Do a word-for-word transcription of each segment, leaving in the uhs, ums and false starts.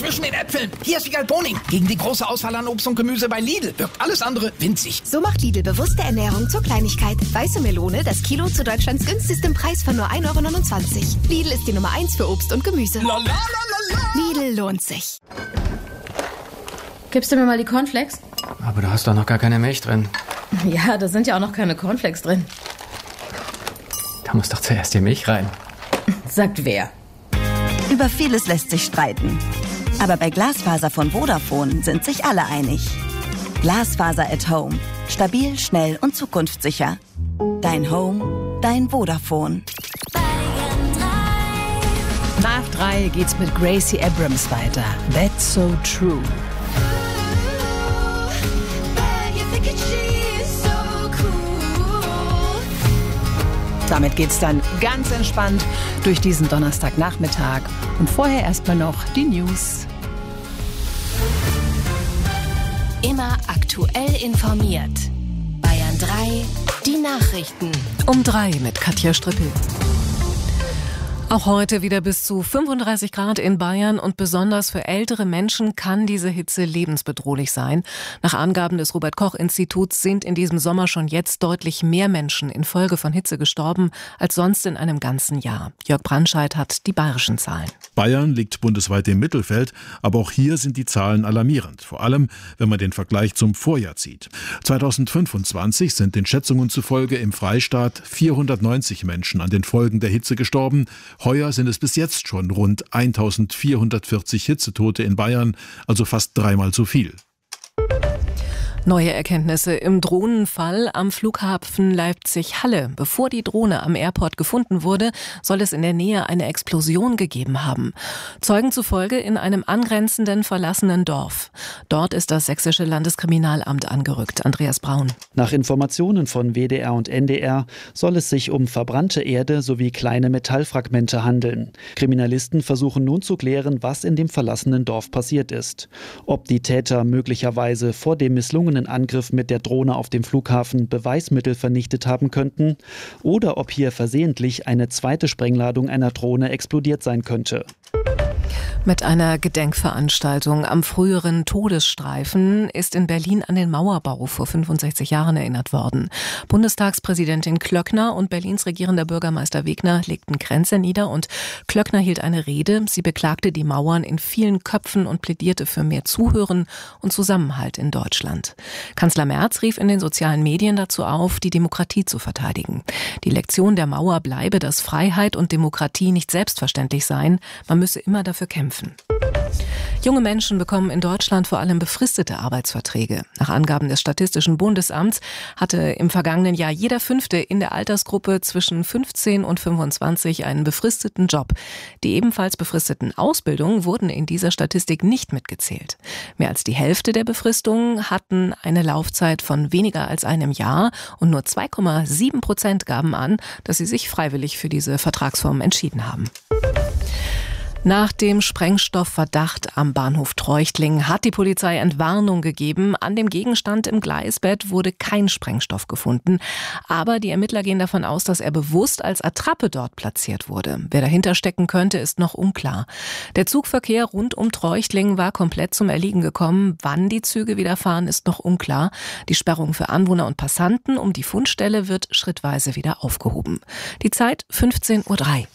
zwischen den Äpfeln. Hier ist Wiegald Boning. Gegen die große Auswahl an Obst und Gemüse bei Lidl wirkt alles andere winzig. So macht Lidl bewusste Ernährung zur Kleinigkeit. Weiße Melone, das Kilo zu Deutschlands günstigstem Preis von nur ein Euro neunundzwanzig. Lidl ist die Nummer eins für Obst und Gemüse. La, la, la, la, la. Lidl lohnt sich. Gibst du mir mal die Cornflakes? Aber da hast doch noch gar keine Milch drin. Ja, da sind ja auch noch keine Cornflakes drin. Da muss doch zuerst die Milch rein. Sagt wer? Über vieles lässt sich streiten. Aber bei Glasfaser von Vodafone sind sich alle einig. Glasfaser at Home. Stabil, schnell und zukunftssicher. Dein Home, dein Vodafone. Nach drei geht's mit Gracie Abrams weiter. That's so true. Damit geht's dann ganz entspannt durch diesen Donnerstagnachmittag. Und vorher erstmal noch die News. Immer aktuell informiert. Bayern drei, die Nachrichten. Um drei mit Katja Strippel. Auch heute wieder bis zu fünfunddreißig Grad in Bayern und besonders für ältere Menschen kann diese Hitze lebensbedrohlich sein. Nach Angaben des Robert-Koch-Instituts sind in diesem Sommer schon jetzt deutlich mehr Menschen infolge von Hitze gestorben als sonst in einem ganzen Jahr. Jörg Brandscheid hat die bayerischen Zahlen. Bayern liegt bundesweit im Mittelfeld, aber auch hier sind die Zahlen alarmierend. Vor allem, wenn man den Vergleich zum Vorjahr zieht. zweitausendfünfundzwanzig sind den Schätzungen zufolge im Freistaat vierhundertneunzig Menschen an den Folgen der Hitze gestorben. Heuer sind es bis jetzt schon rund eintausendvierhundertvierzig Hitzetote in Bayern, also fast dreimal so viel. Neue Erkenntnisse im Drohnenfall am Flughafen Leipzig-Halle. Bevor die Drohne am Airport gefunden wurde, soll es in der Nähe eine Explosion gegeben haben. Zeugen zufolge in einem angrenzenden verlassenen Dorf. Dort ist das sächsische Landeskriminalamt angerückt. Andreas Braun. Nach Informationen von W D R und N D R soll es sich um verbrannte Erde sowie kleine Metallfragmente handeln. Kriminalisten versuchen nun zu klären, was in dem verlassenen Dorf passiert ist. Ob die Täter möglicherweise vor dem misslungenen Angriff mit der Drohne auf dem Flughafen Beweismittel vernichtet haben könnten oder ob hier versehentlich eine zweite Sprengladung einer Drohne explodiert sein könnte. Mit einer Gedenkveranstaltung am früheren Todesstreifen ist in Berlin an den Mauerbau vor fünfundsechzig Jahren erinnert worden. Bundestagspräsidentin Klöckner und Berlins regierender Bürgermeister Wegner legten Kränze nieder und Klöckner hielt eine Rede. Sie beklagte die Mauern in vielen Köpfen und plädierte für mehr Zuhören und Zusammenhalt in Deutschland. Kanzler Merz rief in den sozialen Medien dazu auf, die Demokratie zu verteidigen. Die Lektion der Mauer bleibe, dass Freiheit und Demokratie nicht selbstverständlich seien. Man müsse immer dafür kämpfen. Junge Menschen bekommen in Deutschland vor allem befristete Arbeitsverträge. Nach Angaben des Statistischen Bundesamts hatte im vergangenen Jahr jeder Fünfte in der Altersgruppe zwischen fünfzehn und fünfundzwanzig einen befristeten Job. Die ebenfalls befristeten Ausbildungen wurden in dieser Statistik nicht mitgezählt. Mehr als die Hälfte der Befristungen hatten eine Laufzeit von weniger als einem Jahr und nur zwei Komma sieben Prozent gaben an, dass sie sich freiwillig für diese Vertragsform entschieden haben. Nach dem Sprengstoffverdacht am Bahnhof Treuchtlingen hat die Polizei Entwarnung gegeben. An dem Gegenstand im Gleisbett wurde kein Sprengstoff gefunden. Aber die Ermittler gehen davon aus, dass er bewusst als Attrappe dort platziert wurde. Wer dahinter stecken könnte, ist noch unklar. Der Zugverkehr rund um Treuchtlingen war komplett zum Erliegen gekommen. Wann die Züge wieder fahren, ist noch unklar. Die Sperrung für Anwohner und Passanten um die Fundstelle wird schrittweise wieder aufgehoben. Die Zeit fünfzehn Uhr drei.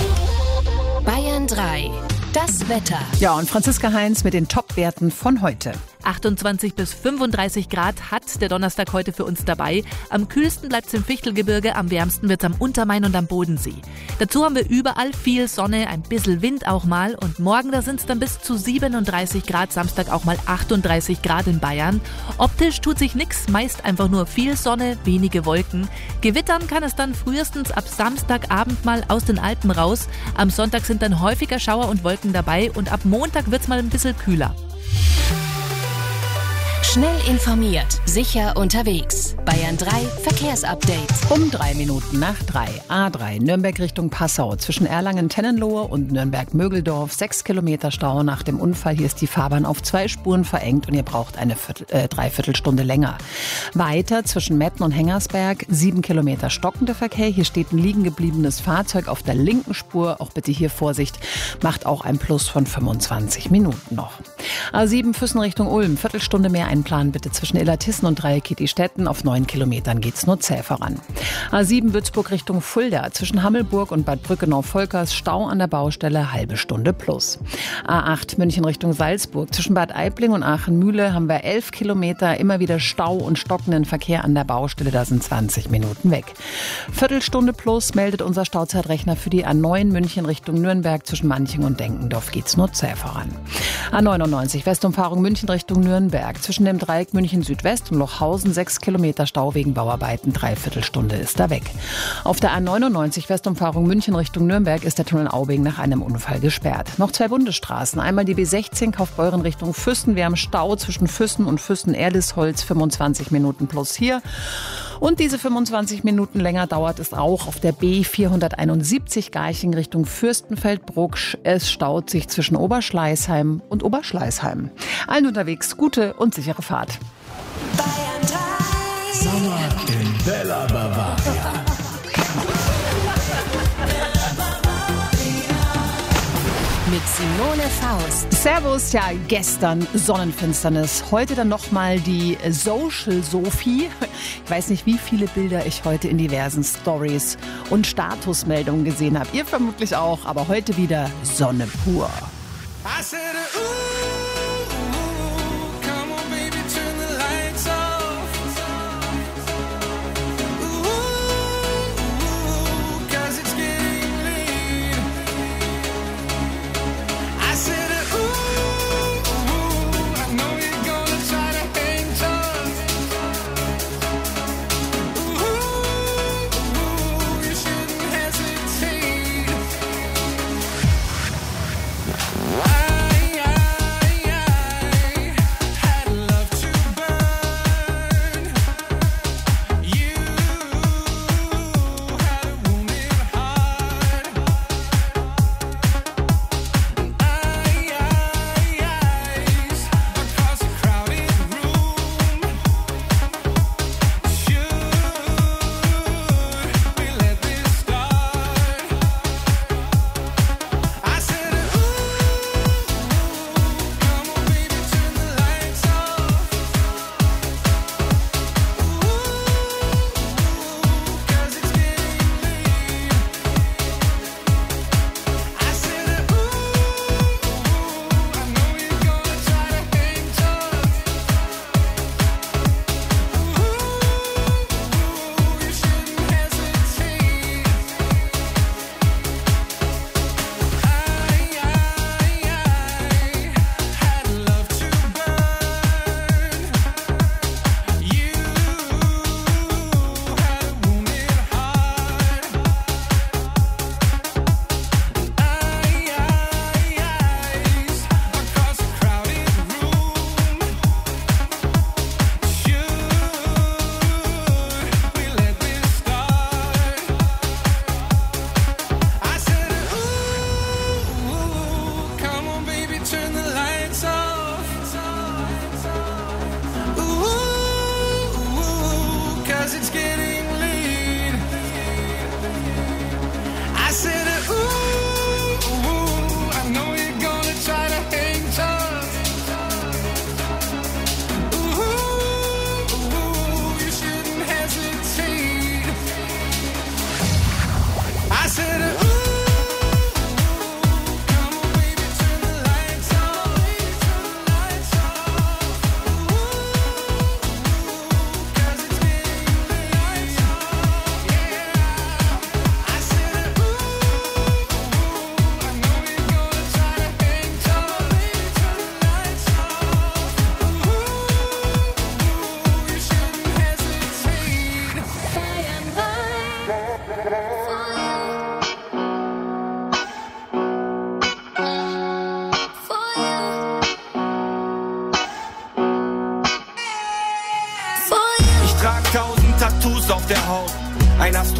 Bayern drei, das Wetter. Ja, und Franziska Heinz mit den Top-Werten von heute. achtundzwanzig bis fünfunddreißig Grad hat der Donnerstag heute für uns dabei. Am kühlsten bleibt es im Fichtelgebirge, am wärmsten wird es am Untermain und am Bodensee. Dazu haben wir überall viel Sonne, ein bisschen Wind auch mal und morgen da sind es dann bis zu siebenunddreißig Grad, Samstag auch mal achtunddreißig Grad in Bayern. Optisch tut sich nichts, meist einfach nur viel Sonne, wenige Wolken. Gewittern kann es dann frühestens ab Samstagabend mal aus den Alpen raus. Am Sonntag sind dann häufiger Schauer und Wolken dabei und ab Montag wird es mal ein bisschen kühler. Schnell informiert, sicher unterwegs. Bayern drei Verkehrsupdate. Um drei Minuten nach drei. A drei Nürnberg Richtung Passau. Zwischen Erlangen-Tennenlohe und Nürnberg-Mögeldorf. Sechs Kilometer Stau nach dem Unfall. Hier ist die Fahrbahn auf zwei Spuren verengt und ihr braucht eine Viertel, äh, Dreiviertelstunde länger. Weiter zwischen Metten und Hengersberg. Sieben Kilometer stockender Verkehr. Hier steht ein liegen gebliebenes Fahrzeug auf der linken Spur. Auch bitte hier Vorsicht. Macht auch ein Plus von fünfundzwanzig Minuten noch. A sieben Füssen Richtung Ulm. Viertelstunde mehr einplanen bitte zwischen Illertissen und Dreieck-Kittistetten. Auf neun Kilometern geht's nur zäh voran. A sieben Würzburg Richtung Fulda. Zwischen Hammelburg und Bad Brückenau-Volkers Stau an der Baustelle, halbe Stunde plus. A acht München Richtung Salzburg. Zwischen Bad Aibling und Aachen-Mühle haben wir elf Kilometer. Immer wieder Stau und stockenden Verkehr an der Baustelle. Da sind zwanzig Minuten weg. Viertelstunde plus meldet unser Stauzeitrechner für die A neun München Richtung Nürnberg. Zwischen Manching und Denkendorf geht's nur zäh voran. A neunundneunzig Westumfahrung München Richtung Nürnberg. Zwischen dem Dreieck München Südwest und Lochhausen sechs Kilometer Stau wegen Bauarbeiten. Dreiviertelstunde ist da weg. Auf der A neunundneunzig Westumfahrung München Richtung Nürnberg ist der Tunnel Aubing nach einem Unfall gesperrt. Noch zwei Bundesstraßen. Einmal die B sechzehn Kaufbeuren Richtung Füssen. Wir haben Stau zwischen Füssen und Füssen-Erdisholz. fünfundzwanzig Minuten plus hier. Und diese fünfundzwanzig Minuten länger dauert es auch auf der B vierhunderteinundsiebzig Garching Richtung Fürstenfeldbruck. Es staut sich zwischen Oberschleißheim und Oberschleißheim. Allen unterwegs gute und sichere Fahrt. Sommer in Bella Bavaria. Mit Simone Faust. Servus, ja, gestern Sonnenfinsternis. Heute dann nochmal die Social Sophie. Ich weiß nicht, wie viele Bilder ich heute in diversen Stories und Statusmeldungen gesehen habe. Ihr vermutlich auch, aber heute wieder Sonne pur. I said, ooh, come on baby, turn the lights off. Ooh, cause it's getting late. I said, ooh, I know you're gonna try to hang tough. Ooh, you shouldn't hesitate. I, I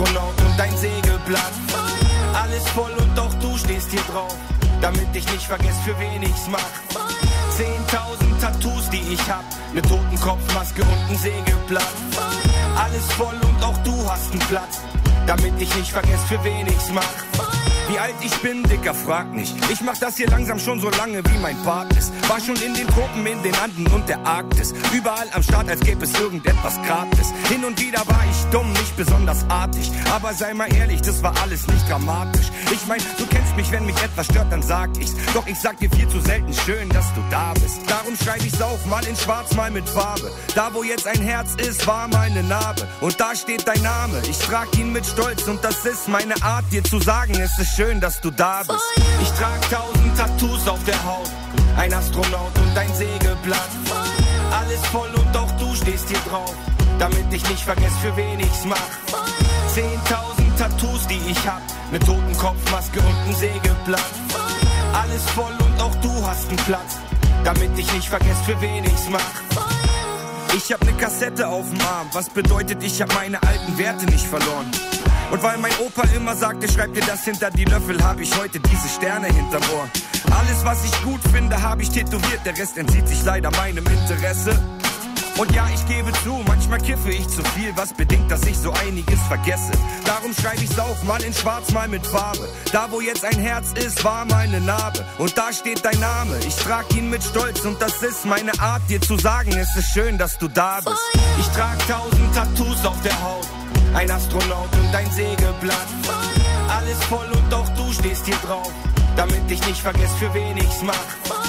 Astronaut und ein Sägeblatt. Alles voll und doch du stehst hier drauf, damit ich nicht vergesse, für wen ich's mach. Zehntausend Tattoos, die ich hab, ne Totenkopfmaske und ein Sägeblatt. Alles voll und auch du hast einen Platz, damit ich nicht vergesse, für wen ich's mach. Wie alt ich bin, Dicker, frag nicht. Ich mach das hier langsam schon so lange, wie mein Bart ist. War schon in den Tropen, in den Anden und der Arktis. Überall am Start, als gäbe es irgendetwas gratis. Hin und wieder war ich dumm, nicht besonders artig. Aber sei mal ehrlich, das war alles nicht dramatisch. Ich mein, du kennst mich, wenn mich etwas stört, dann sag ich's. Doch ich sag dir viel zu selten, schön, dass du da bist. Darum schreib ich's auf, mal in schwarz, mal mit Farbe. Da, wo jetzt ein Herz ist, war meine Narbe. Und da steht dein Name, ich trag ihn mit Stolz. Und das ist meine Art, dir zu sagen, es ist schön, dass du da bist. Ich trag tausend Tattoos auf der Haut, ein Astronaut und ein Sägeblatt. Alles voll und auch du stehst hier drauf, damit ich nicht vergesse, für wen ich's mach. Zehntausend Tattoos, die ich hab, ne Totenkopfmaske und ein Sägeblatt. Alles voll und auch du hast einen Platz, damit ich nicht vergesse, für wen ich's mach. Ich hab ne Kassette auf dem Arm, was bedeutet, ich hab meine alten Werte nicht verloren. Und weil mein Opa immer sagte, schreib dir das hinter die Löffel, hab ich heute diese Sterne hinterm Ohr. Alles, was ich gut finde, hab ich tätowiert, der Rest entzieht sich leider meinem Interesse. Und ja, ich gebe zu, manchmal kiffe ich zu viel, was bedingt, dass ich so einiges vergesse. Darum schreib ich's auf, mal in schwarz, mal mit Farbe. Da, wo jetzt ein Herz ist, war meine Narbe. Und da steht dein Name, ich trag ihn mit Stolz. Und das ist meine Art, dir zu sagen, es ist schön, dass du da bist. Ich trag tausend Tattoos auf der Haut, ein Astronaut und ein Sägeblatt. Alles voll und auch du stehst hier drauf, damit ich nicht vergesse, für wen ich's mach.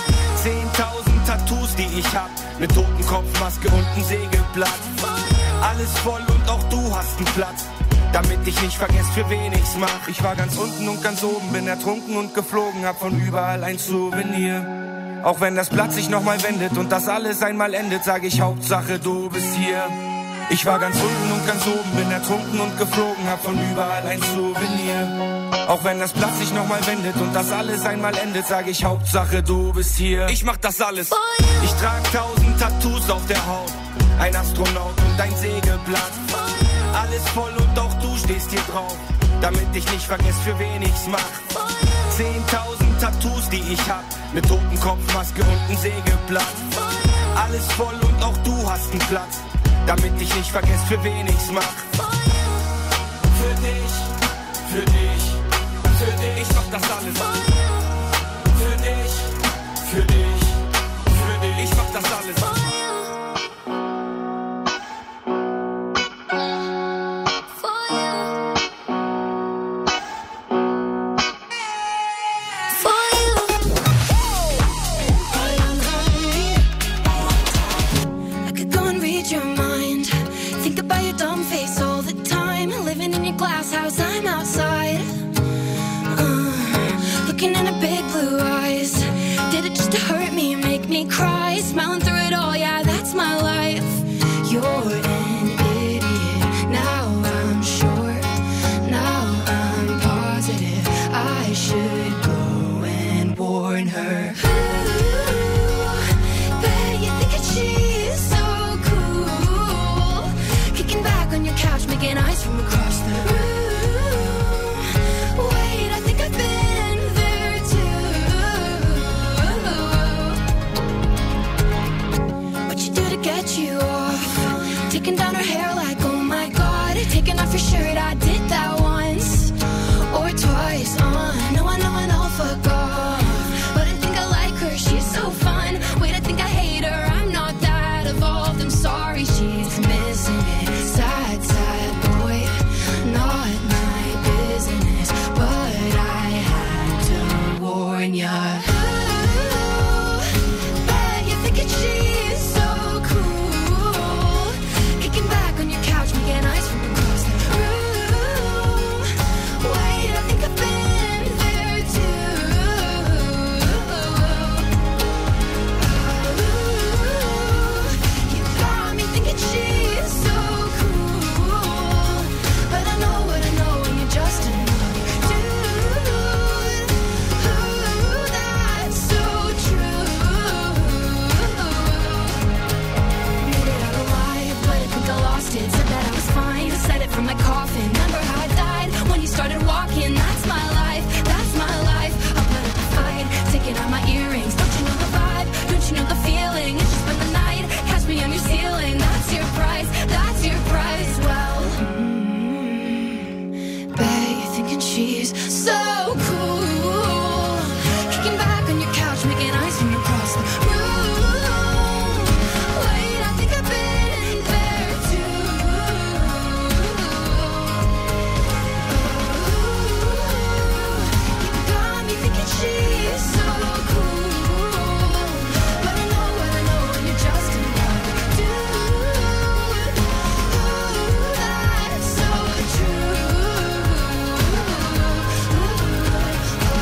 Zehntausend Tattoos, die ich hab, ne Totenkopfmaske und ein Sägeblatt. Alles voll und auch du hast einen Platz, damit ich nicht vergesse, für wen ich's mach. Ich war ganz unten und ganz oben, bin ertrunken und geflogen, hab von überall ein Souvenir. Auch wenn das Blatt sich nochmal wendet und das alles einmal endet, sag ich Hauptsache du bist hier. Ich war ganz unten und ganz oben, bin ertrunken und geflogen, hab von überall ein Souvenir. Auch wenn das Blatt sich nochmal wendet und das alles einmal endet, sag ich Hauptsache du bist hier. Ich mach das alles. Ich trag tausend Tattoos auf der Haut, ein Astronaut und ein Sägeblatt. Alles voll und auch du stehst hier drauf, damit ich nicht vergesse, für wen ich's mach. Zehntausend Tattoos, die ich hab, ne Totenkopfmaske und ein Sägeblatt. Alles voll und auch du hast einen Platz, damit ich nicht vergesse, für wen ich's mach. Für dich, für dich, für dich, ich mach das alles. Für dich, für dich, für dich, ich mach das alles. Cry, smiling through it all, yeah, that's my life. You're an idiot, now I'm sure, now I'm positive I should go and warn her. Ooh, bet you think that she's so cool, kicking back on your couch, making eyes from across the room. Wait, I think I've been there too. What you do to get you off? Taking down her hair like, oh my god. Taking off your shirt, I did that once or twice. Uh, no, I know, I know, fuck off. But I think I like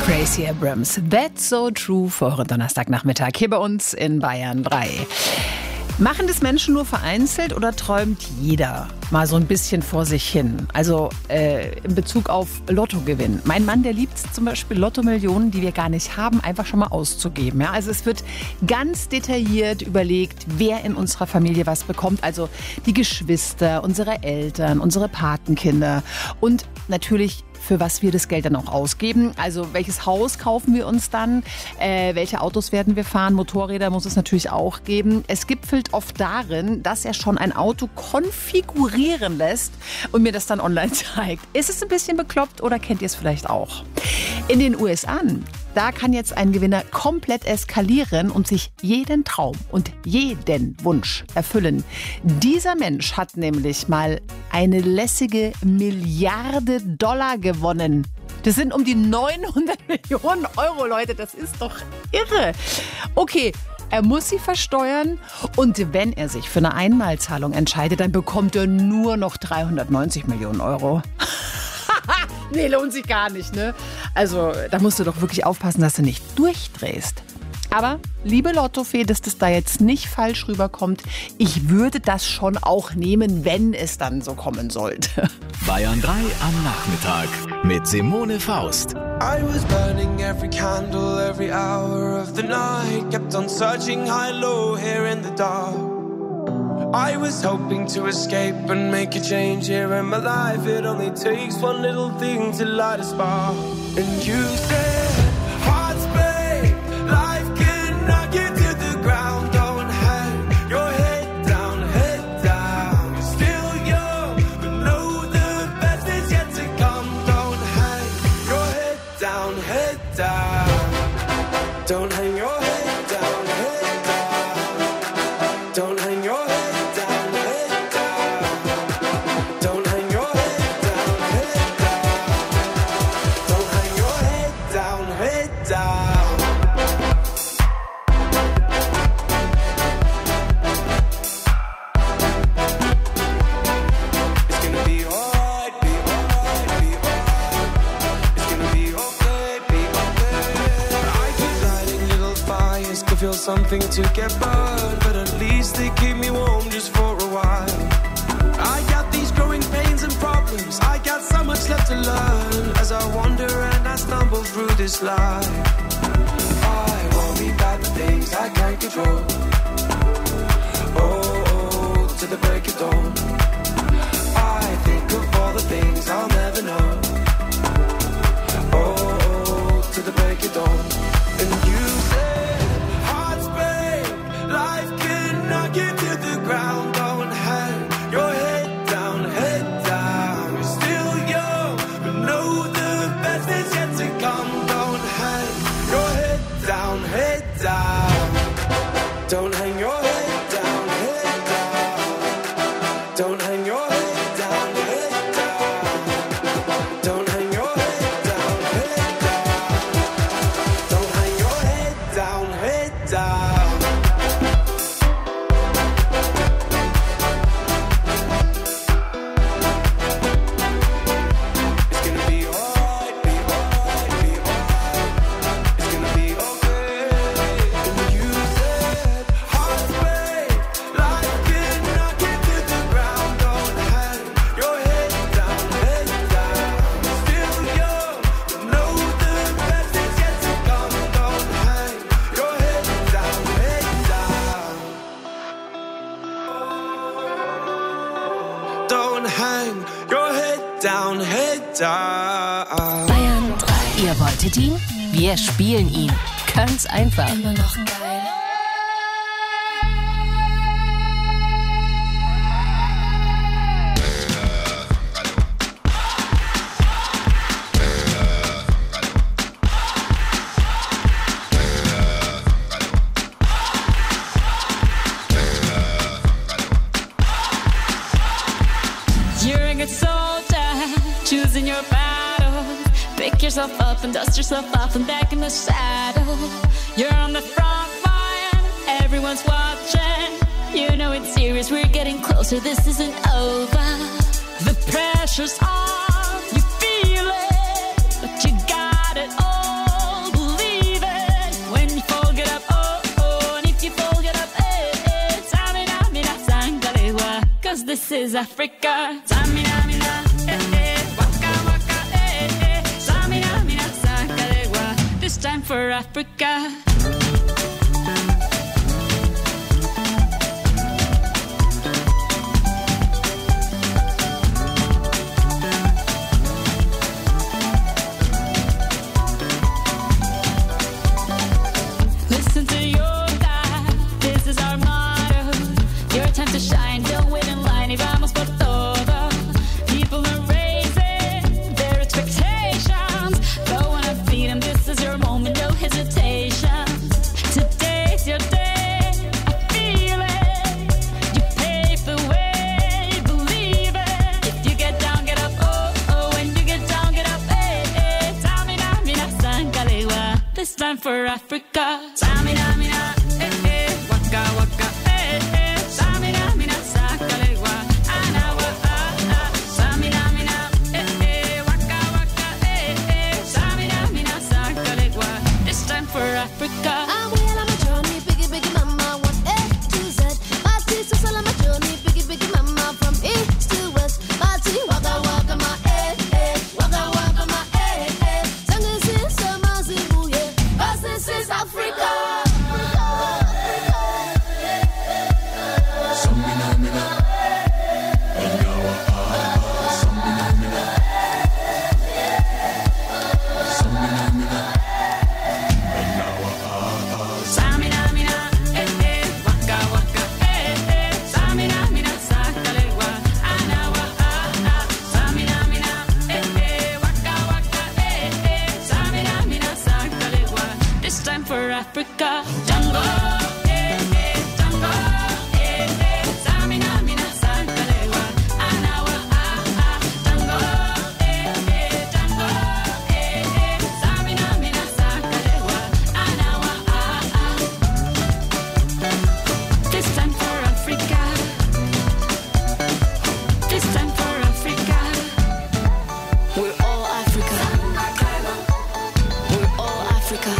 Gracie Abrams, That's So True, für euren Donnerstagnachmittag hier bei uns in Bayern drei. Machen das Menschen nur vereinzelt oder träumt jeder mal so ein bisschen vor sich hin? Also äh, in Bezug auf Lottogewinn. Mein Mann, der liebt es zum Beispiel, Lottomillionen, die wir gar nicht haben, einfach schon mal auszugeben. Ja? Also es wird ganz detailliert überlegt, wer in unserer Familie was bekommt. Also die Geschwister, unsere Eltern, unsere Patenkinder und natürlich für was wir das Geld dann auch ausgeben. Also welches Haus kaufen wir uns dann? Äh, welche Autos werden wir fahren? Motorräder muss es natürlich auch geben. Es gipfelt oft darin, dass er schon ein Auto konfigurieren lässt und mir das dann online zeigt. Ist es ein bisschen bekloppt oder kennt ihr es vielleicht auch? In den U S A, da kann jetzt ein Gewinner komplett eskalieren und sich jeden Traum und jeden Wunsch erfüllen. Dieser Mensch hat nämlich mal eine lässige Milliarde Dollar gewonnen. Das sind um die neunhundert Millionen Euro, Leute. Das ist doch irre. Okay, er muss sie versteuern und wenn er sich für eine Einmalzahlung entscheidet, dann bekommt er nur noch dreihundertneunzig Millionen Euro. Nee, lohnt sich gar nicht, ne? Also, da musst du doch wirklich aufpassen, dass du nicht durchdrehst. Aber, liebe Lottofee, dass das da jetzt nicht falsch rüberkommt, ich würde das schon auch nehmen, wenn es dann so kommen sollte. Bayern drei am Nachmittag mit Simone Faust. I was burning every candle, every hour of the night. Kept on searching high, low, here in the dark. I was hoping to escape and make a change here in my life. It only takes one little thing to light a spark. And you said, hearts break, life can knock you to the ground. Don't hang your head down, head down. You're still young, but know the best is yet to come. Don't hang your head down, head down. Don't hang your head down, head down. Don't hang your head. Feel something to get burned, but at least they keep me warm just for a while. I got these growing pains and problems, I got so much left to learn as I wander and I stumble through this life. I worry about the things I can't control. Oh, oh, to the break of dawn. I think of all the things I'll never know. Oh, oh, to the break of dawn. And you say life can knock you to the ground. Don't hang your head down, head down. You're still young, but know the best is yet to come. Don't hang your head down, head down. Don't hang your head down, head down. Don't hang your head down, head down. Don't hang your head down, head down. Don't hang your head down, head down. Bayern drei. Ihr wolltet ihn? Wir spielen ihn. Ganz einfach. Immer noch geil. Choosing your battle, pick yourself up and dust yourself off and back in the saddle. You're on the front line, everyone's watching. You know it's serious, we're getting closer, this isn't over. The pressure's on, you feel it, but you got it all. is Africa. Samina, mina, eh, eh, waka, waka, eh, eh. Samina, mina, sakalegua. This time for Africa. Listen to your God, this is our motto. Your time to shine, don't wait in line y vamos por todo. People are raising their expectations. Go on and feed them, this is your moment, no hesitation. Today's your day, I feel it. You pave the way, believe it. If you get down, get up, oh, oh. When you get down, get up, eh, eh. Samina, mina, sangalewa. This time for Africa. Samina, mina, eh, eh. Waka, waka, eh, eh. Samina, mina, sangalewa. Anawa, ah, ah. Samina, mina, eh, eh. Waka, waka, eh, eh. Samina, mina, sangalewa. This time for Africa. I'm well on my journey, biggie, biggie mama, one A to Z. Party, so on my journey, biggie, biggie mama, from east to west. Party, waka, waka, my eh, eh. Waka, waka, my eh, eh. Sangin' since summer, Zimbabwe, yeah. 'Cause this is Africa. Samina, mina, eh, eh. Waka, waka, eh, eh. Samina, mina, sangalewa. Anawa, ah, ah. Samina, mina, eh, eh. Waka, waka, eh, eh. Samina, mina, sangalewa. This time for Africa. Jungle, eh, eh. Jungle, eh, eh. Samina, mina, sangalewa. Anawa, ah, ah. Jungle, eh, eh. Jungle, eh, eh. Samina, mina, sangalewa. Anawa, ah, ah. This time for Africa. This time for Africa. We're all Africa. We're all Africa.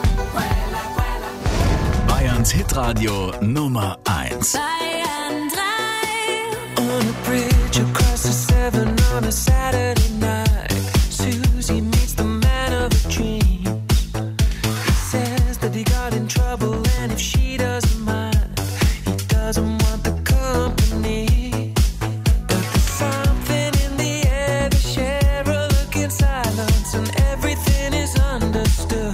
Bayerns Hitradio Nummer eins. Bayern drei. On a bridge across the Severn on a Saturday night, Susie meets the man of her dreams. He says that he got in trouble and if she doesn't mind, he doesn't want the company. But there's something in the air, they share a look in silence and everything is understood.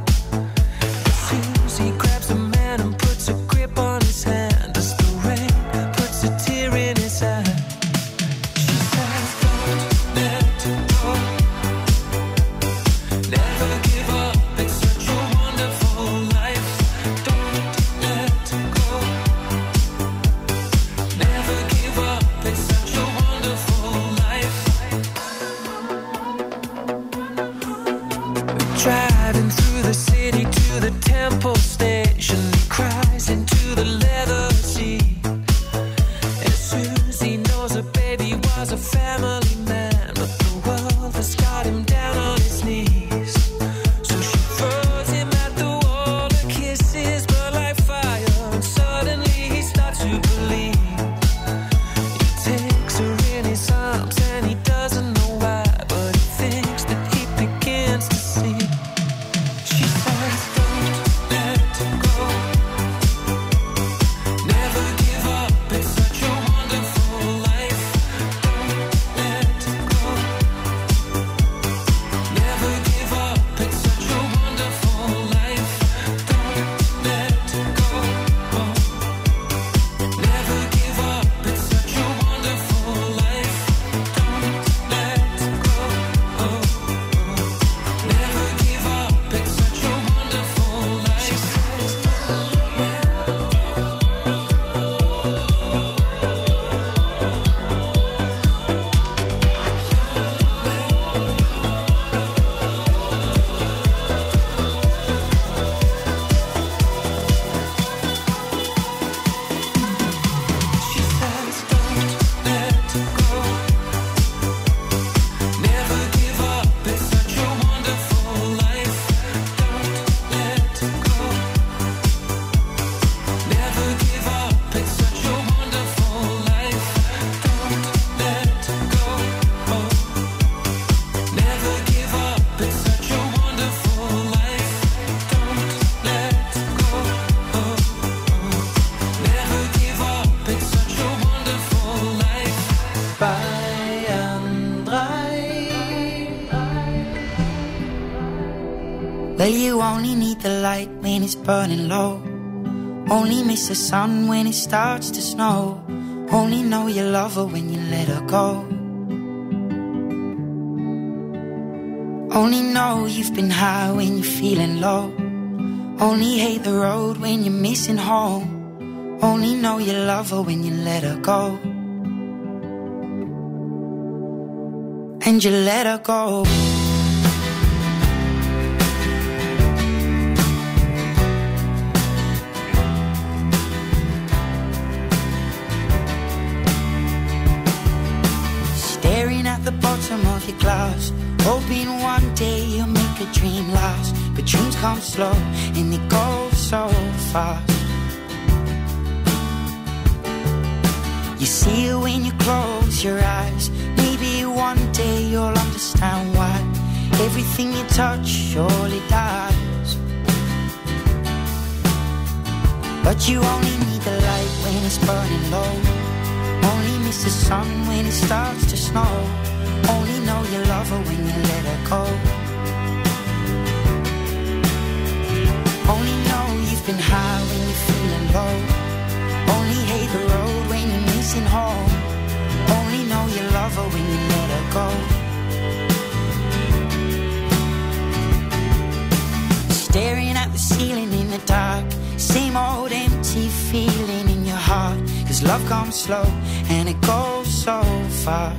Susie grabs the man and puts a grip on his hand as the rain puts a tear in his eye. She says, don't let go. Never give up, it's such a wonderful life. Don't let go. Never give up, it's such a wonderful life. Driving through the city to the Temple Station, he cries into the leather seat. And Susie knows her baby was a family man, but the world has got him down on his knees. So she throws him at the wall, her kisses burn like fire, and suddenly he starts to believe. He takes her in his arms and he doesn't know why, but he thinks that he begins to see. She says, don't let go. Well, you only need the light when it's burning low. Only miss the sun when it starts to snow. Only know you love her when you let her go. Only know you've been high when you're feeling low. Only hate the road when you're missing home. Only know you love her when you let her go. And you let her go. Staring at the bottom of your glass, hoping one day you'll make a dream last. But dreams come slow and they go so fast. You see it when you close your eyes. Maybe one day you'll understand why everything you touch surely dies. But you only need the light when it's burning low. Only miss the sun when it starts to snow. Only know you love her when you let her go. Only know you've been high when you're feeling low. Only hate the road when you're missing home. Only know you love her when you let her go. Staring at the ceiling in the dark. Same old empty feeling in your heart. Cause love comes slow and it goes so fast.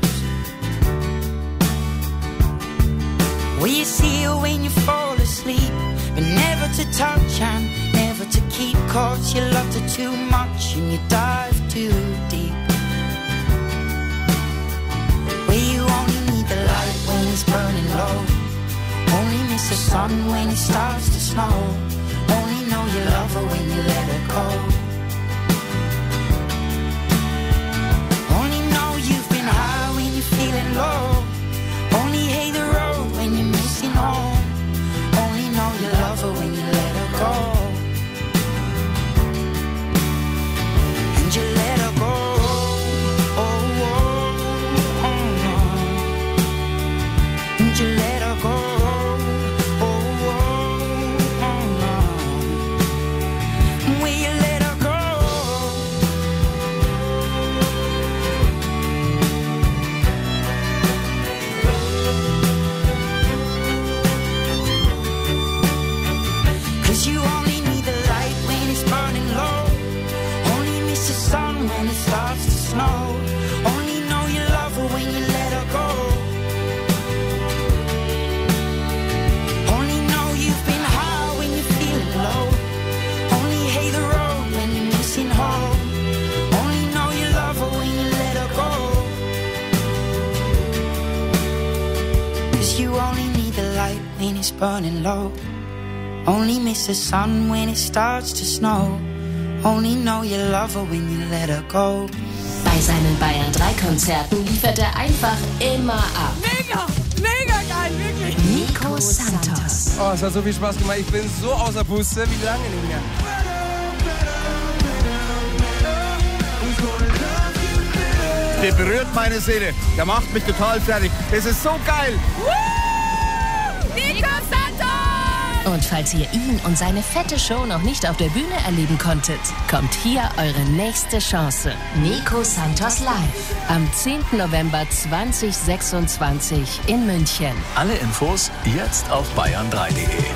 Will you see her when you fall asleep? But never to touch and never to keep. Cause you loved her too much and you dive too deep. Where you only need the light when it's burning low. Only miss the sun when it starts to snow. Only know you love her when you let her go. Only know you've been high when you're feeling low. Only hate the road when you're missing home. Only know you love her when you let her go. And you let her go. Oh, oh, oh, oh. And you let her go. Only know you love her when you let her go. Only know you've been high when you're feeling low. Only hate the road when you're missing home. Only know you love her when you let her go. Cause you only need the light when it's burning low. Only miss the sun when it starts to snow. Only know you love her when you let her go. Bei seinen Bayern drei Konzerten liefert er einfach immer ab. Mega, mega geil, wirklich. Nico Santos. Oh, es hat so viel Spaß gemacht. Ich bin so außer Puste, wie lange nicht mehr. Der berührt meine Seele. Der macht mich total fertig. Das ist so geil. Woo! Nico Santos! Und falls ihr ihn und seine fette Show noch nicht auf der Bühne erleben konntet, kommt hier eure nächste Chance. Nico Santos live am zehnten November zweitausendsechsundzwanzig in München. Alle Infos jetzt auf bayern drei punkt de.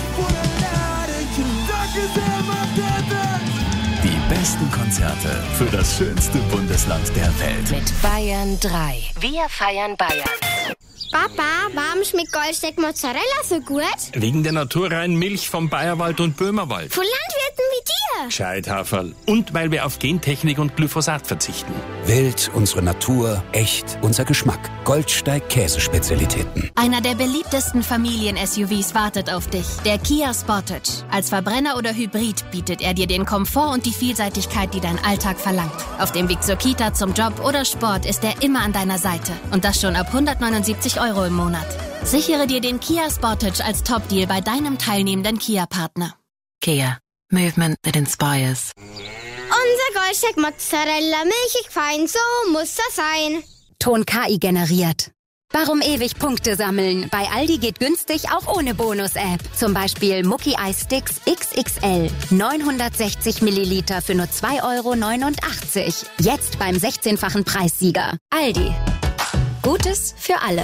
Die besten Konzerte für das schönste Bundesland der Welt. Mit Bayern drei. Wir feiern Bayern. Papa, warum schmeckt Goldsteak Mozzarella so gut? Wegen der naturreinen Milch vom Bayerwald und Böhmerwald. Von Landwirten wie dir. Gescheithaferl. Und weil wir auf Gentechnik und Glyphosat verzichten. Wild, unsere Natur, echt, unser Geschmack. Goldsteig Käsespezialitäten. Einer der beliebtesten Familien-S U Vs wartet auf dich. Der Kia Sportage. Als Verbrenner oder Hybrid bietet er dir den Komfort und die Vielseitigkeit, die dein Alltag verlangt. Auf dem Weg zur Kita, zum Job oder Sport ist er immer an deiner Seite. Und das schon ab hundertneunundsiebzig Euro im Monat. Sichere dir den Kia Sportage als Top-Deal bei deinem teilnehmenden Kia-Partner. Kia. Movement that inspires. Unser Goldsteak Mozzarella, milchig fein, so muss das sein. Ton K I generiert. Warum ewig Punkte sammeln? Bei Aldi geht günstig auch ohne Bonus-App. Zum Beispiel Mucki Eis Sticks X X L. neunhundertsechzig Milliliter für nur zwei Euro neunundachtzig. Jetzt beim sechzehnfachen Preissieger. Aldi. Gutes für alle.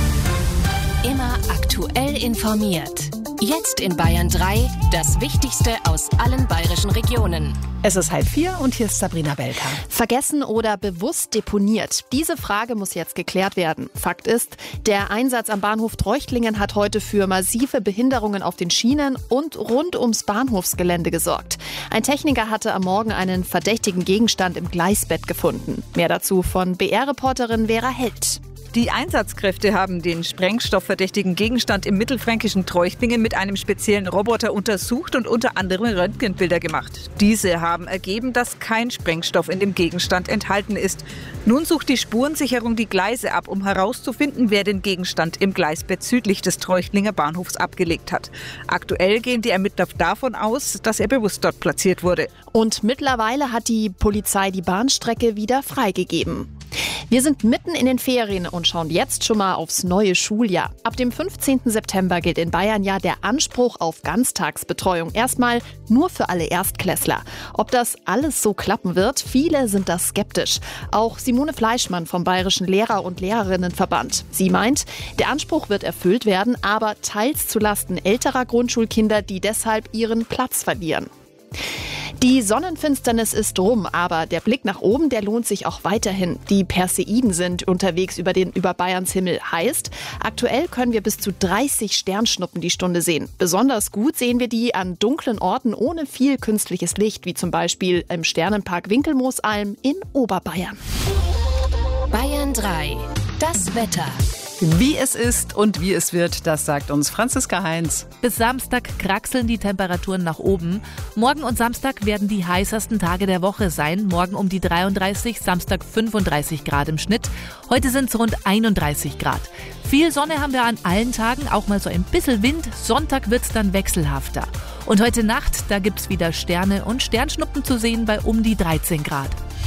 Immer aktuell informiert. Jetzt in Bayern drei, das Wichtigste aus allen bayerischen Regionen. Es ist halb vier und hier ist Sabrina Belka. Vergessen oder bewusst deponiert? Diese Frage muss jetzt geklärt werden. Fakt ist, der Einsatz am Bahnhof Treuchtlingen hat heute für massive Behinderungen auf den Schienen und rund ums Bahnhofsgelände gesorgt. Ein Techniker hatte am Morgen einen verdächtigen Gegenstand im Gleisbett gefunden. Mehr dazu von B R-Reporterin Vera Held. Die Einsatzkräfte haben den sprengstoffverdächtigen Gegenstand im mittelfränkischen Treuchtlingen mit einem speziellen Roboter untersucht und unter anderem Röntgenbilder gemacht. Diese haben ergeben, dass kein Sprengstoff in dem Gegenstand enthalten ist. Nun sucht die Spurensicherung die Gleise ab, um herauszufinden, wer den Gegenstand im Gleisbett südlich des Treuchtlinger Bahnhofs abgelegt hat. Aktuell gehen die Ermittler davon aus, dass er bewusst dort platziert wurde. Und mittlerweile hat die Polizei die Bahnstrecke wieder freigegeben. Wir sind mitten in den Ferien und schauen jetzt schon mal aufs neue Schuljahr. Ab dem fünfzehnten September gilt in Bayern ja der Anspruch auf Ganztagsbetreuung. Erstmal nur für alle Erstklässler. Ob das alles so klappen wird, viele sind da skeptisch. Auch Simone Fleischmann vom Bayerischen Lehrer- und Lehrerinnenverband. Sie meint, der Anspruch wird erfüllt werden, aber teils zulasten älterer Grundschulkinder, die deshalb ihren Platz verlieren. Die Sonnenfinsternis ist rum, aber der Blick nach oben, der lohnt sich auch weiterhin. Die Perseiden sind unterwegs über den über Bayerns Himmel. Heißt, aktuell können wir bis zu dreißig Sternschnuppen die Stunde sehen. Besonders gut sehen wir die an dunklen Orten ohne viel künstliches Licht, wie zum Beispiel im Sternenpark Winkelmoosalm in Oberbayern. Bayern drei. Das Wetter. Wie es ist und wie es wird, das sagt uns Franziska Heinz. Bis Samstag kraxeln die Temperaturen nach oben. Morgen und Samstag werden die heißesten Tage der Woche sein. Morgen um die dreiunddreißig, Samstag fünfunddreißig Grad im Schnitt. Heute sind es rund einunddreißig Grad. Viel Sonne haben wir an allen Tagen, auch mal so ein bisschen Wind. Sonntag wird es dann wechselhafter. Und heute Nacht, da gibt es wieder Sterne und Sternschnuppen zu sehen bei um die dreizehn Grad.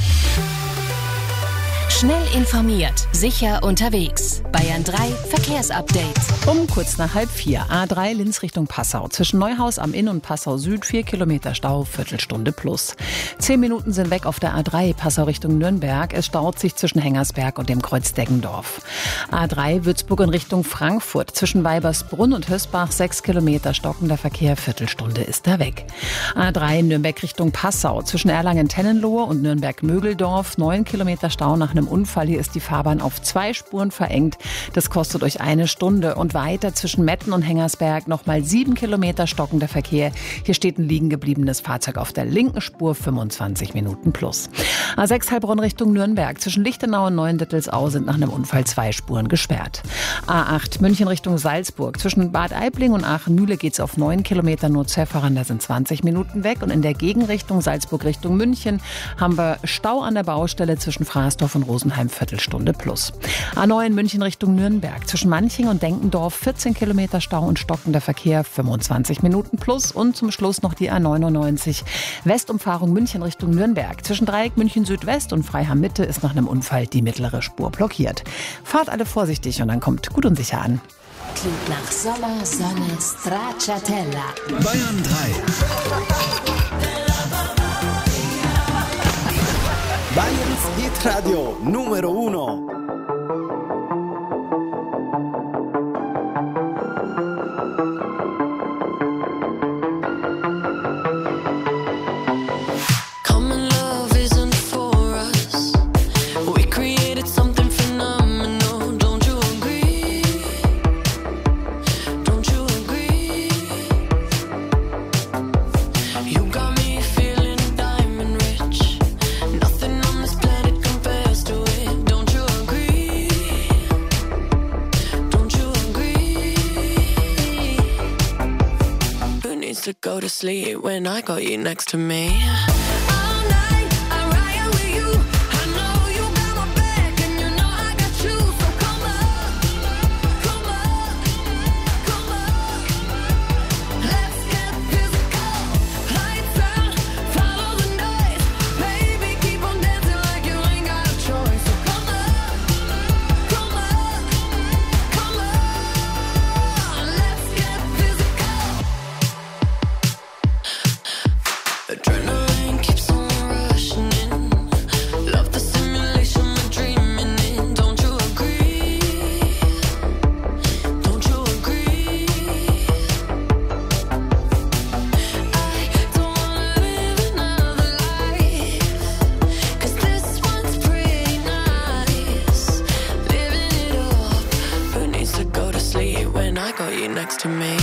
Schnell informiert, sicher unterwegs. Bayern drei Verkehrsupdate. Um kurz nach halb vier. A drei Linz Richtung Passau. Zwischen Neuhaus am Inn und Passau Süd vier Kilometer Stau, Viertelstunde plus. Zehn Minuten sind weg auf der A drei Passau Richtung Nürnberg. Es staut sich zwischen Hengersberg und dem Kreuz Deggendorf. A drei Würzburg in Richtung Frankfurt. Zwischen Weibersbrunn und Hösbach sechs Kilometer stockender Verkehr, Viertelstunde ist da weg. A drei Nürnberg Richtung Passau. Zwischen Erlangen-Tennenlohe und Nürnberg-Mögeldorf neun Kilometer Stau nach einem Unfall. Hier ist die Fahrbahn auf zwei Spuren verengt. Das kostet euch eine Stunde. Und weiter zwischen Metten und Hengersberg nochmal sieben Kilometer stockender Verkehr. Hier steht ein liegen gebliebenes Fahrzeug auf der linken Spur, fünfundzwanzig Minuten plus. A sechs Heilbronn Richtung Nürnberg. Zwischen Lichtenau und Neuendettelsau sind nach einem Unfall zwei Spuren gesperrt. A acht München Richtung Salzburg. Zwischen Bad Aibling und Aachen-Mühle geht es auf neun Kilometer Notzehr voran. Da sind zwanzig Minuten weg. Und in der Gegenrichtung Salzburg Richtung München haben wir Stau an der Baustelle zwischen Fraßdorf und Rosenheim, Viertelstunde plus. A neun München Richtung Nürnberg. Zwischen Manching und Denkendorf vierzehn Kilometer Stau und stockender Verkehr, fünfundzwanzig Minuten plus. Und zum Schluss noch die A neunundneunzig Westumfahrung München Richtung Nürnberg. Zwischen Dreieck München Südwest und Freiham Mitte ist nach einem Unfall die mittlere Spur blockiert. Fahrt alle vorsichtig und dann kommt gut und sicher an. Klingt nach Sommer, Sonne, Stracciatella. Bayern drei. Bayerns Hitradio Numero Uno. To go to sleep when I got you next to me. to me.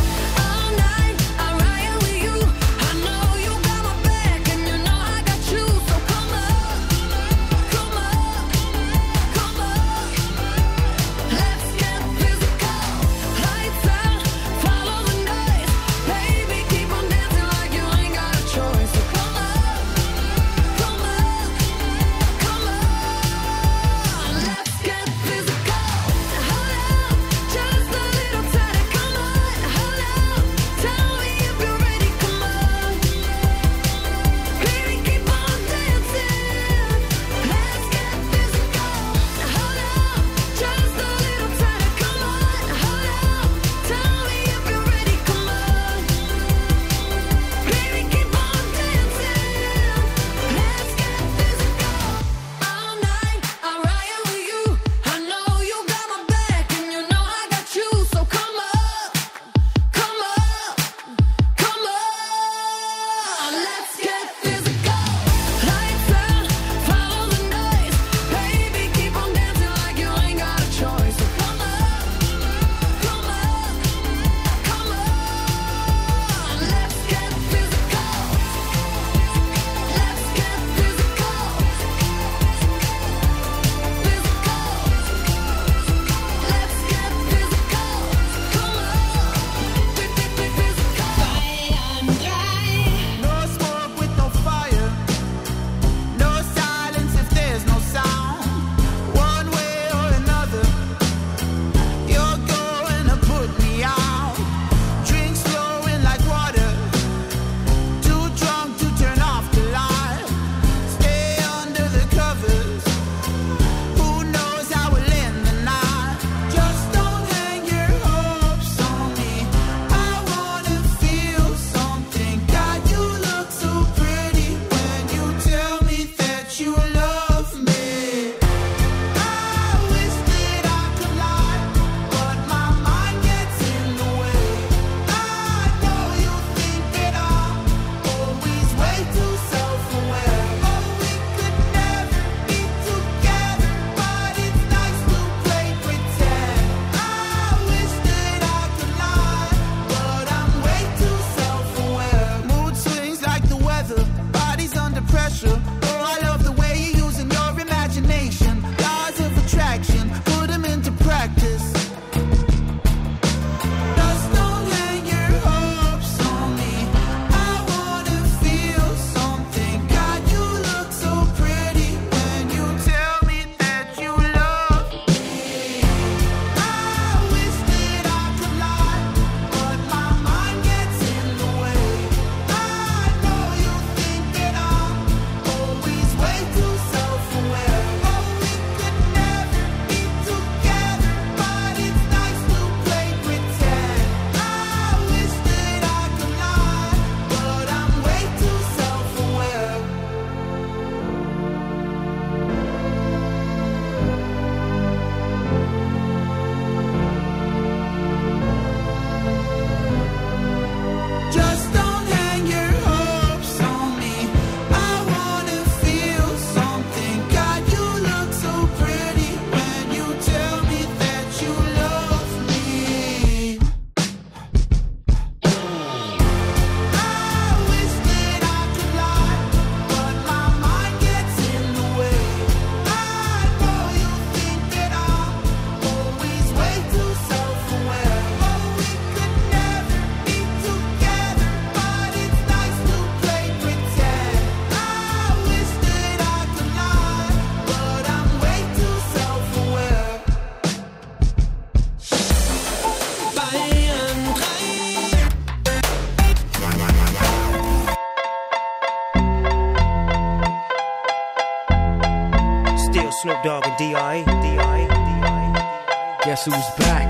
Snoop Dogg and D I E. D I E. D I E. Guess who's back?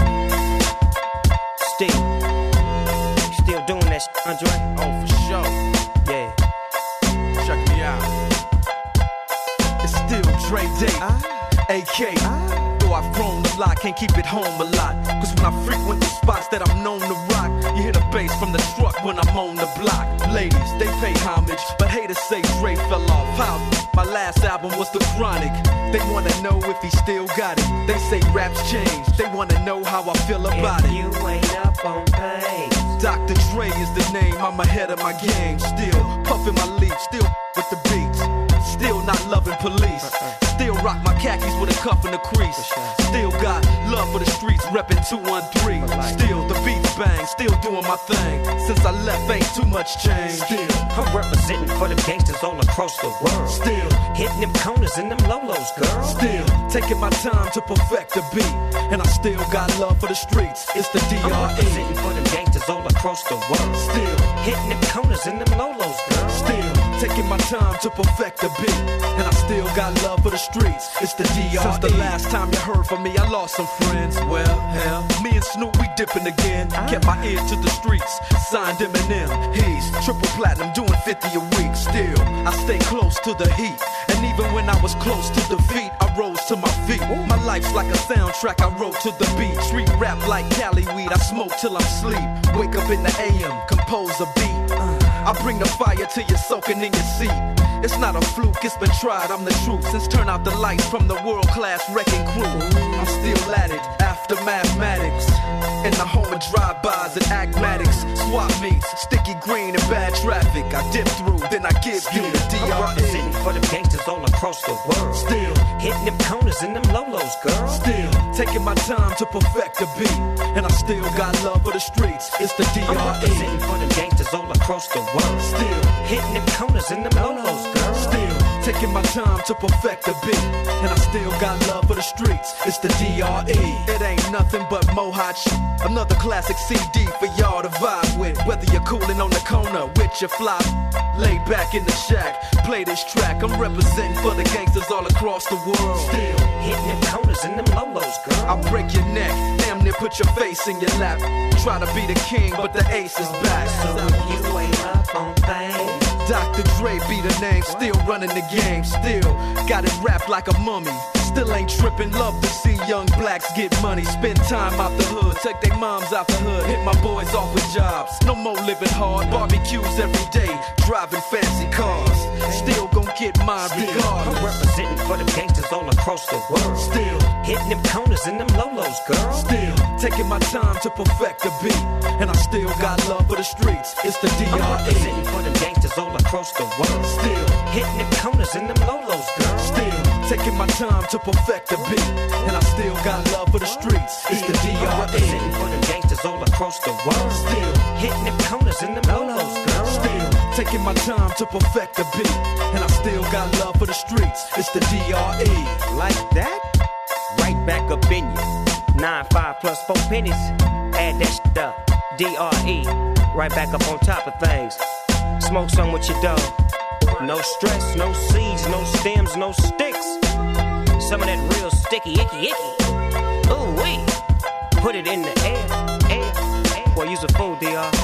Still. Still doing that shit, Andre? Oh, for sure. Yeah. Check me out. It's still Dre Day. Ah. A K. Ah. Though I've grown a lot, can't keep it home a lot. Cause when I frequent the spots that I'm known to rock, you hear the bass from the truck when I'm on the block. Ladies, they pay homage, but haters say Dre fell off. How My last album was The Chronic. They wanna know if he still got it. They say raps change. They wanna know how I feel about if it. You ain't up on pain. Doctor Dre is the name. I'm ahead of my game. Still puffin' my leaf. Still with the beats. Still not loving police. Still rock my khakis with a cuff and a crease. Still got love for the streets, reppin' two one three. Still the beats bang, still doing my thing. Since I left, ain't too much change. Still, I'm representing for them gangsters all across the world. Still, hitting them corners and them lolos, girl. Still, taking my time to perfect the beat. And I still got love for the streets. It's the D R E. I'm representing for them gangsters all across the world. Still, hitting them corners and them lolos, girl. Still, taking my time to perfect the beat. And I still got love for the streets. It's the D R E. Since the last time you heard from me, I lost some friends. Well, hell, me and Snoop, we dipping again. Kept my ear to the streets, signed Eminem. He's triple platinum, doing fifty a week. Still, I stay close to the heat. And even when I was close to defeat, I rose to my feet. My life's like a soundtrack I wrote to the beat. Street rap like Cali weed, I smoke till I'm sleep. Wake up in the A M, compose a beat. I bring the fire till you're soaking in your seat. It's not a fluke, it's been tried, I'm the truth. Since turn out the lights from the world-class wrecking crew, I'm still at it, after mathematics. In the home of drive-bys and acmatics. Swap meets, sticky green and bad traffic. I dip through, then I give you the D R E. I'm representing for them gangsters all across the world. Still, hitting them corners and them lolos, girl. Still, taking my time to perfect the beat. And I still got love for the streets. It's the D R E. I'm representing for them gangsters all across the world. Still, hitting them corners and them lolos, girl. Still, taking my time to perfect the beat. And I still got love for the streets. It's the D R E. It ain't nothing but mohawk shit. Another classic C D for y'all to vibe with. Whether you're coolin' on the corner with your fly, lay back in the shack, play this track. I'm representing for the gangsters all across the world. Still, hitting them corners and them lolos, girl. I'll break your neck, damn near put your face in your lap. Try to be the king, but the ace is back. So if you ain't up on things, Doctor Dre be the name, still running the game. Still, got it wrapped like a mummy. Still ain't trippin', love to see young blacks get money. Spend time out the hood, take their moms out the hood. Hit my boys off with jobs, no more living hard. Barbecues every day, driving fancy cars. Still gon' get mine regardless. I'm representing for them gangsters all across the world. Still, hitting them corners and them lolos, girl. Still, taking my time to perfect the beat. And I still got love for the streets. It's the D R E. I'm representing for them gangsters all across the world. Still, hitting them corners and them lolos, girl. Still, taking my time to perfect the beat. And I still got love for the streets. It's the D R E. I'm representing for them gangsters all across the world. Still, hitting them corners and them lolos, girl. Still, taking my time to perfect the beat. And I still got love for the streets. It's the D R E. Like that? Right back up in you. Nine, five plus four pennies. Add that shit up. D R E. Right back up on top of things. Smoke some with your dog. No stress, no seeds, no stems, no sticks. Some of that real sticky, icky, icky. Ooh, wee. Put it in the air, air, air. Boy, use a fool, D R.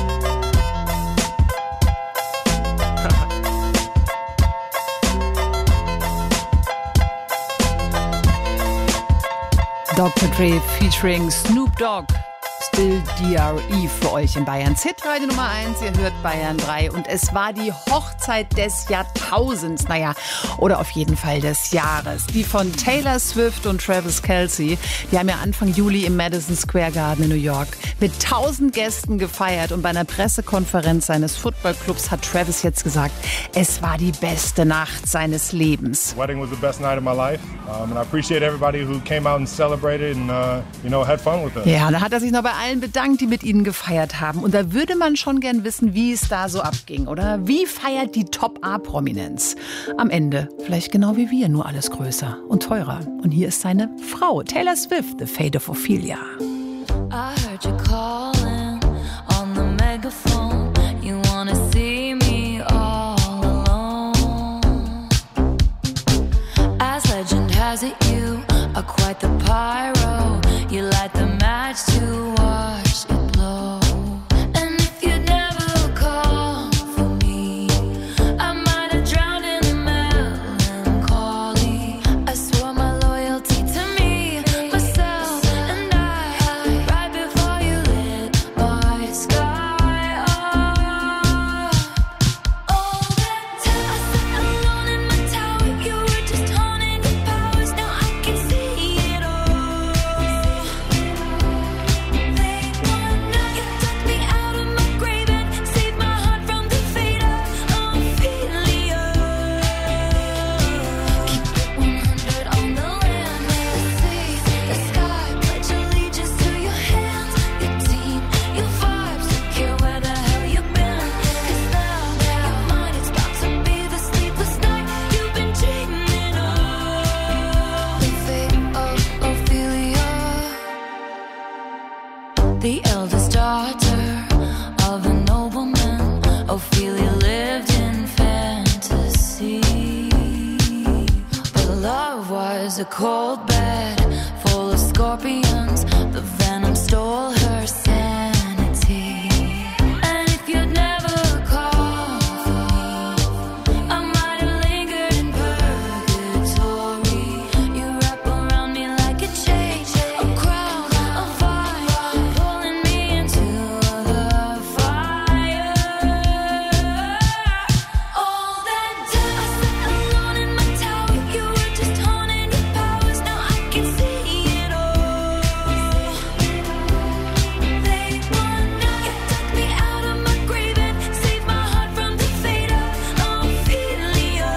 Doktor Dre featuring Snoop Dogg. Still D R E für euch in Bayerns Hitradio Nummer eins. Ihr hört Bayern drei und es war die Hochzeit des Jahrtausends, naja, oder auf jeden Fall des Jahres. Die von Taylor Swift und Travis Kelce. Die haben ja Anfang Juli im Madison Square Garden in New York mit tausend Gästen gefeiert und bei einer Pressekonferenz seines Footballclubs hat Travis jetzt gesagt, es war die beste Nacht seines Lebens. The wedding was the best night of my life, um, and I appreciate everybody who came out and celebrated and uh, you know had fun with us. Ja, und da hat er sich noch bei allen bedankt, die mit ihnen gefeiert haben. Und da würde man schon gern wissen, wie es da so abging, oder? Wie feiert die Top-A-Prominenz? Am Ende vielleicht genau wie wir, nur alles größer und teurer. Und hier ist seine Frau, Taylor Swift, The Fate of Ophelia. I heard you calling on the megaphone. You wanna see me all alone. As legend has it, you are quite the pyro. You light the match to watch it blow. And if you'd never call for me, I might have drowned in melancholy. I swore my loyalty to me, myself, and I, right before you left. Ophelia lived in fantasy, but love was a cold bed full of scorpions. The venom stole her sanity. And if you'd never called for me, I might have lingered in purgatory. You wrap around me like a chain, a crown, a fire, pulling me into the fire. All that time I sat alone in my tower, you were just haunting your powers. Now I can see it all. They wonder you took me out of my grave and saved my heart from the fate of Ophelia.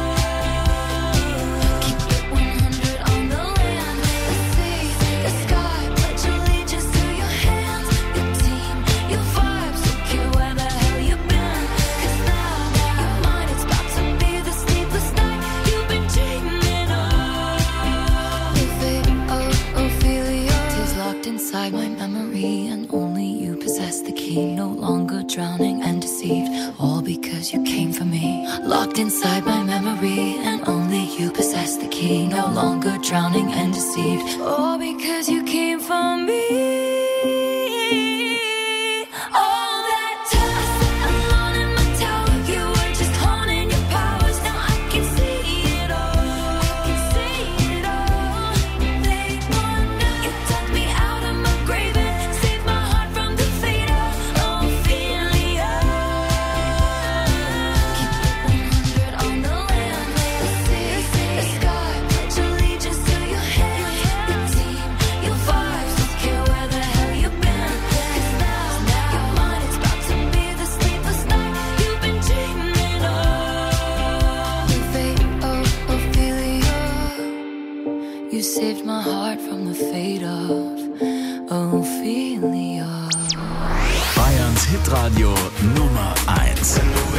Keep it one hundred on the land, the sea, the sky. Pledge allegiance to your hands, your team, your vibes. Don't care where the hell you've been, 'cause now you're mine. It's about to be the sleepless night you've been dreaming of. The fate of Ophelia is locked inside my memory, and only you possess the key. No longer drowning and deceived, all because you came for me. Locked inside my memory, and only you possess the key. No longer drowning and deceived, all because you came for me. All that time I sat alone in my tower, you were just haunting your powers. Now I can see it all. I can see it all. They wonder you took me out of my grave and saved my heart from the fate of Ophelia. Keep it one hundred on the land, the sea, the sky. Pledge allegiance to your hands, your team, your vibes. Don't care where the hell you've been, 'cause now you're mine. It's about to be the sleepless night you've been dreaming of. The fate of Ophelia. You saved my heart from the fate of Ophelia. Bayerns Hitradio Nummer eins.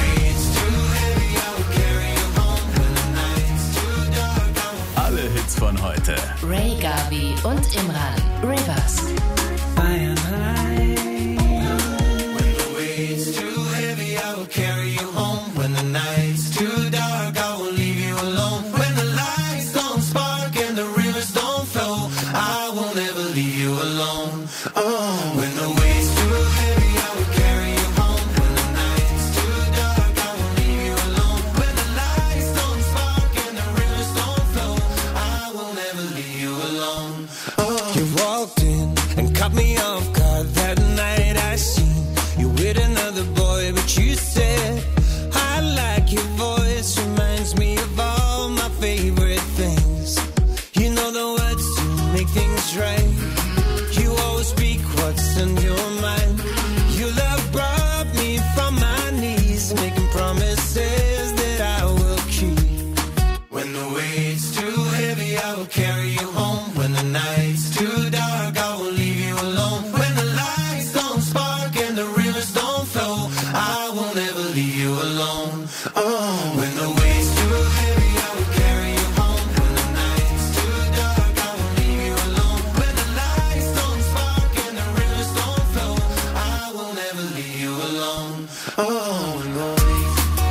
Alle Hits von heute. Ray, Gabi und Imran. Rivers. Bayern High. When the weight's too heavy, I will carry you home. When the night's too dark, I will leave you alone. When the lights don't spark and the rivers don't flow, I will never leave you alone. Oh, when the weight's too heavy, I will carry you home. When the night's too dark, I will leave you alone. When the lights don't spark and the rivers don't flow, I will never leave you alone. Oh, you walked in and cut me off guard. That night I seen you with another boy, but you said I like your voice, reminds me of all my favorite things. You know the words to make things right. You always speak what's on your mind. Your love brought me from my knees, making promises that I will keep. When the weight's too heavy, I will carry you home. When the night's too dark, I will leave you alone. When the lights don't spark and the rivers don't flow, I will never leave you alone. Oh, when the weight's too heavy, I will carry you home. When the night's too dark, I will leave you alone. When the lights don't spark and the rivers don't flow, I will never leave you alone. Oh, when the weight's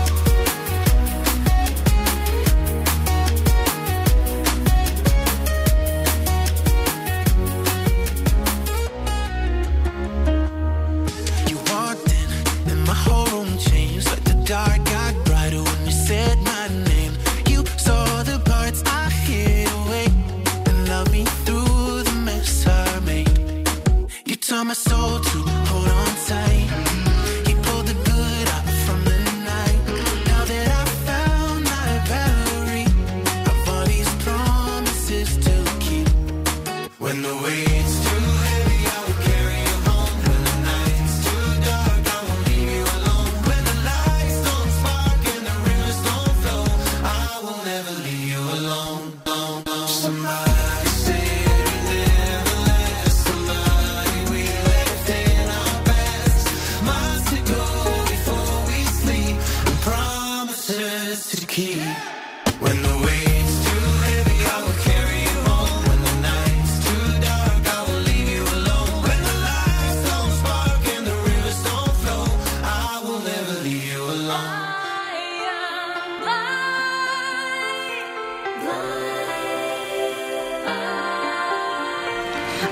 You walked in and my whole room changed. Like the dark got brighter when you said my name. You saw the parts I hid away and loved me through the mess I made. You taught my soul to hold on tight. You pulled the good out from the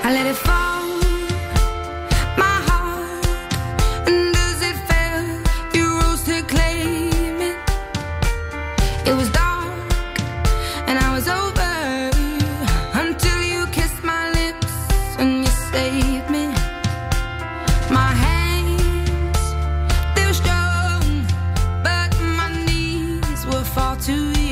I let it fall, my heart, and as it fell, you rose to claim it. It was dark, and I was over, until you kissed my lips, and you saved me. My hands, they were strong, but my knees were far too weak.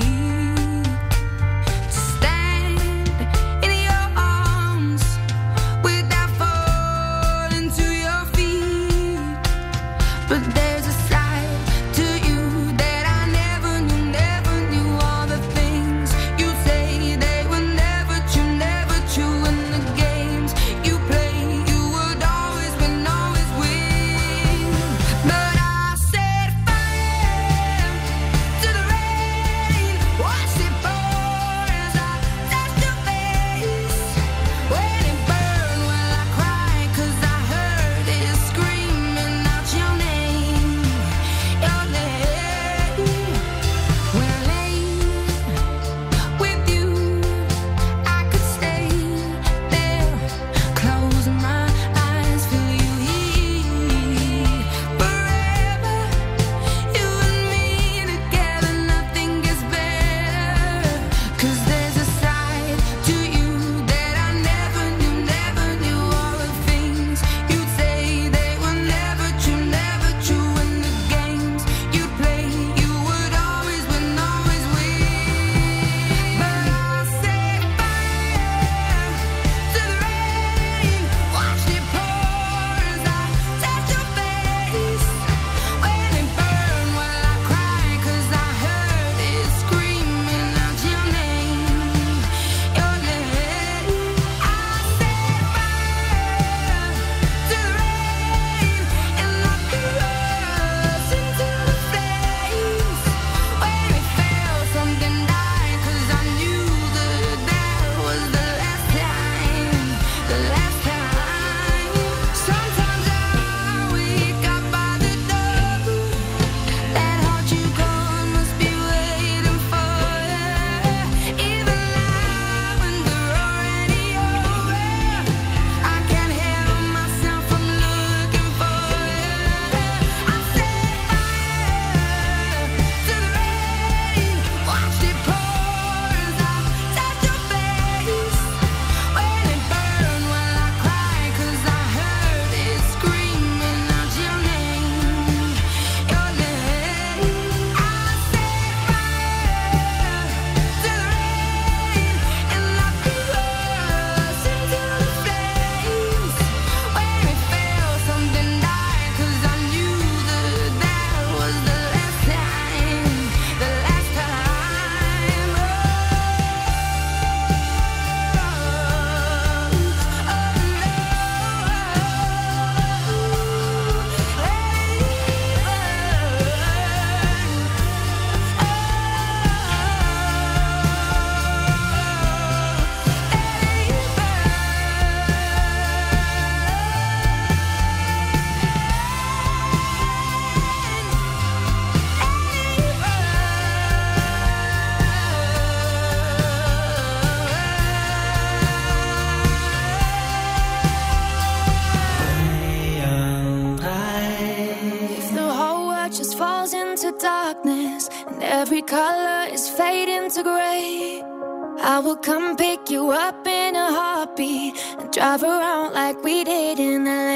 Every color is fading to gray. I will come pick you up in a heartbeat and drive around like we did in L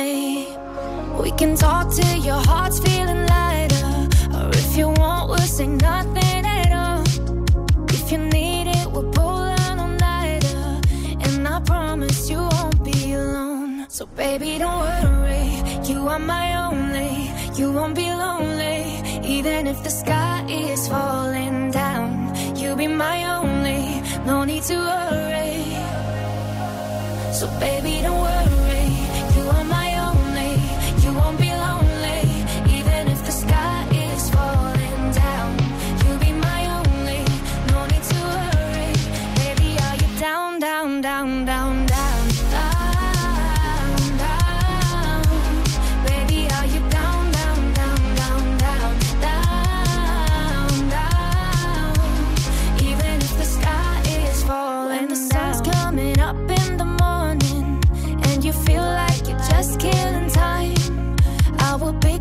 A. We can talk till your heart's feeling lighter, or if you want, we'll say nothing at all. If you need it, we'll pull an all-nighter, and I promise you won't be alone. So baby, don't worry, you are my only. You won't be lonely, even if the sky is falling down. You'll be my only, no need to worry. So baby, don't worry, you are my only. You won't be lonely, even if the sky is falling down. You'll be my only, no need to worry. Baby, are you down, down, down, down, down? When the sun's coming up in the morning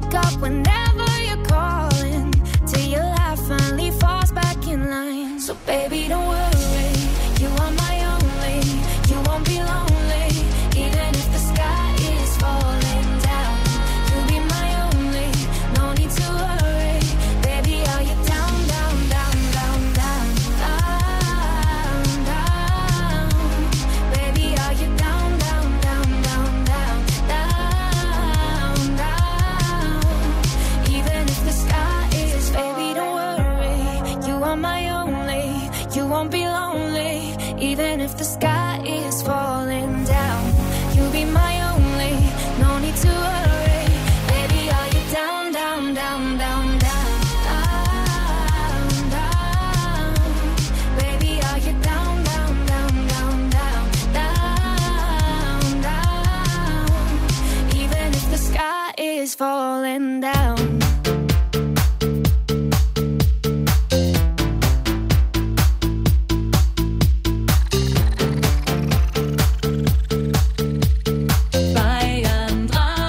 wake up whenever you're calling, till your life finally falls back in line. So baby, don't worry, you are my only, you won't be lonely, even if the sky is falling down. You'll be my only, no need to worry, baby, are you down, down, down, down, down, down, down, baby, are you down, down, down, down, down, down, down, even if the sky is, baby, don't worry, you are my only, you won't be lonely, even if the sky is falling down. You'll be my only, no need to worry, baby, are you down, down, down, down, down, down, down, baby, are you down, down, down, down, down, down, down, even if the sky is falling down. Bayern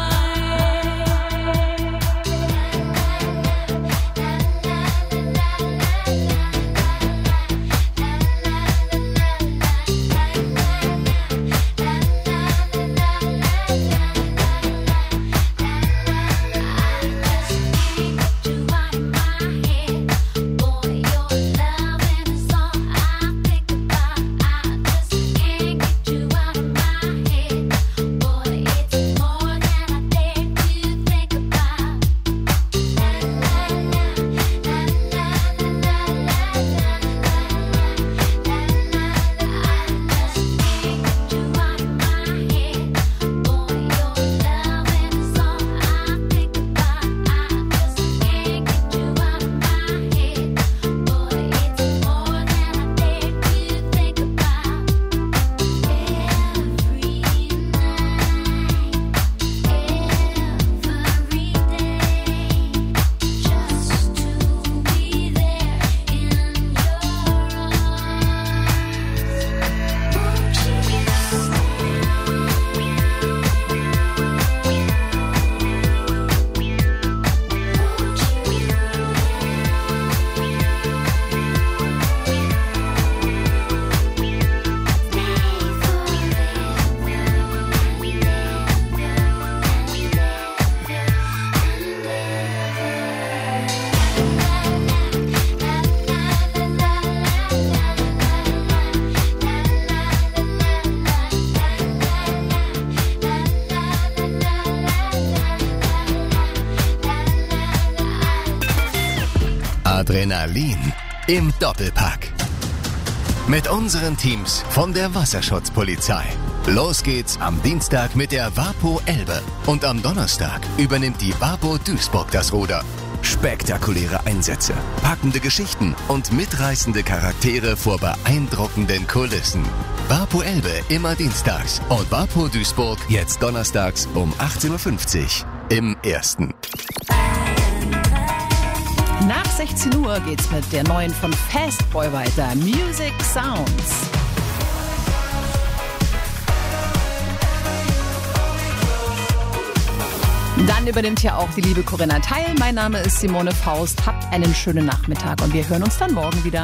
Adrenalin im Doppelpack. Mit unseren Teams von der Wasserschutzpolizei. Los geht's am Dienstag mit der WaPo Elbe. Und am Donnerstag übernimmt die WaPo Duisburg das Ruder. Spektakuläre Einsätze, packende Geschichten und mitreißende Charaktere vor beeindruckenden Kulissen. WaPo Elbe immer dienstags und WaPo Duisburg jetzt donnerstags um achtzehn Uhr fünfzig im Ersten. Nach sechzehn Uhr geht's mit der neuen von Fastboy weiter. Music Sounds. Dann übernimmt ja auch die liebe Corinna Teil. Mein Name ist Simone Faust. Habt einen schönen Nachmittag und wir hören uns dann morgen wieder.